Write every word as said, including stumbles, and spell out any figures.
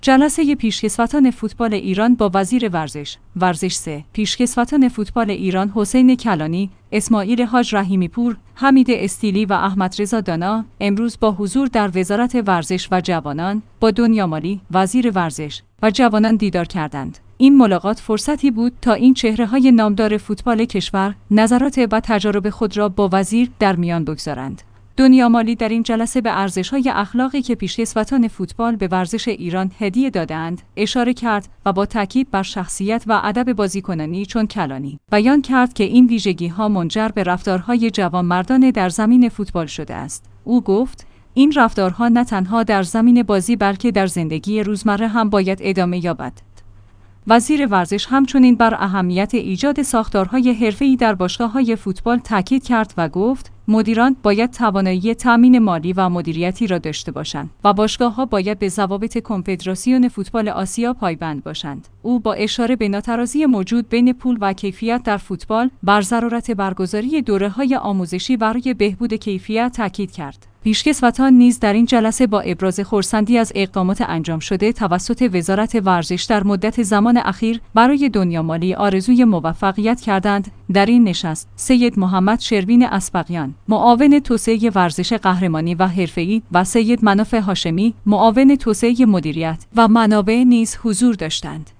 جلسه پیشکسوتان فوتبال ایران با وزیر ورزش. ورزش سه. پیشکسوتان فوتبال ایران حسین کلانی، اسماعیل حاج رحیمی پور، حمید استیلی و احمد رضا دانا امروز با حضور در وزارت ورزش و جوانان با دنیا مالی، وزیر ورزش و جوانان دیدار کردند. این ملاقات فرصتی بود تا این چهره‌های نامدار فوتبال کشور نظرات و تجارب خود را با وزیر در میان بگذارند. دنیا مالی در این جلسه به ارزش‌های اخلاقی که پیشکسوتان فوتبال به ورزش ایران هدیه دادند اشاره کرد و با تاکید بر شخصیت و ادب بازیکنانی چون کلانی بیان کرد که این ویژگی‌ها منجر به رفتارهای جوانمردانه در زمین فوتبال شده است. او گفت این رفتارها نه تنها در زمین بازی بلکه در زندگی روزمره هم باید ادامه یابد. وزیر ورزش همچنین بر اهمیت ایجاد ساختارهای حرفه‌ای در باشگاه‌های فوتبال تاکید کرد و گفت مدیران باید توانایی تامین مالی و مدیریتی را داشته باشند و باشگاه‌ها باید به ضوابط کنفدراسیون فوتبال آسیا پایبند باشند. او با اشاره به ناتوازی موجود بین پول و کیفیت در فوتبال بر ضرورت برگزاری دوره‌های آموزشی برای بهبود کیفیت تاکید کرد. پیشکسوتان نیز در این جلسه با ابراز خرسندی از اقدامات انجام شده توسط وزارت ورزش در مدت زمان اخیر برای دنیا مالی آرزوی موفقیت کردند. در این نشست سید محمد شروین اسبقیان، معاون توسعه ورزش قهرمانی و حرفه‌ای و سید مناف هاشمی، معاون توسعه مدیریت و منابع نیز حضور داشتند.